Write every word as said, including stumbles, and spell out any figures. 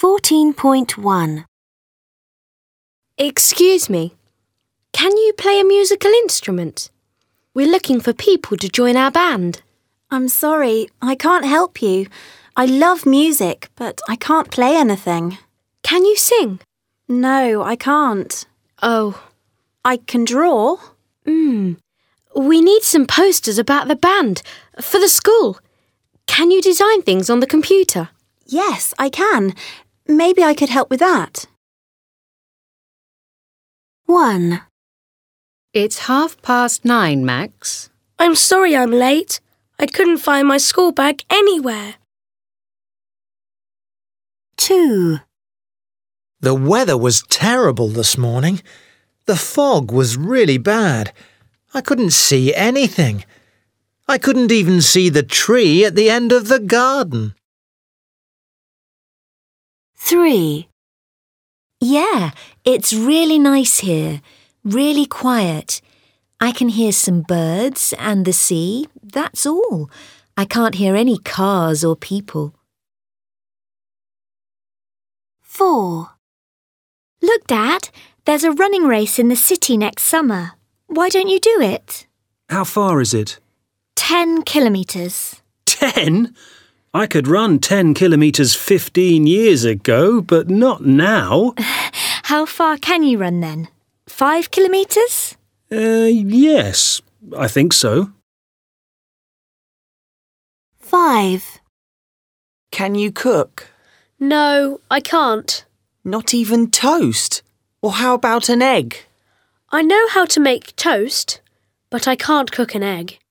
fourteen point one. Excuse me, can you play a musical instrument? We're looking for people to join our band. I'm sorry, I can't help you. I love music, but I can't play anything. Can you sing? No, I can't. Oh. I can draw. Hmm. We need some posters about the band for the school. Can you design things on the computer? Yes, I can. Maybe I could help with that. one. It's half past nine, Max. I'm sorry I'm late. I couldn't find my school bag anywhere. two. The weather was terrible this morning. The fog was really bad. I couldn't see anything. I couldn't even see the tree at the end of the garden. three. Yeah, it's really nice here. Really quiet. I can hear some birds and the sea. That's all. I can't hear any cars or people. four. Look, Dad, there's a running race in the city next summer. Why don't you do it? How far is it? Ten kilometres. Ten? I could run ten kilometres fifteen years ago, but not now. How far can you run then? Five kilometres? Uh, yes, I think so. five. Can you cook? No, I can't. Not even toast? Or how about an egg? I know how to make toast, but I can't cook an egg.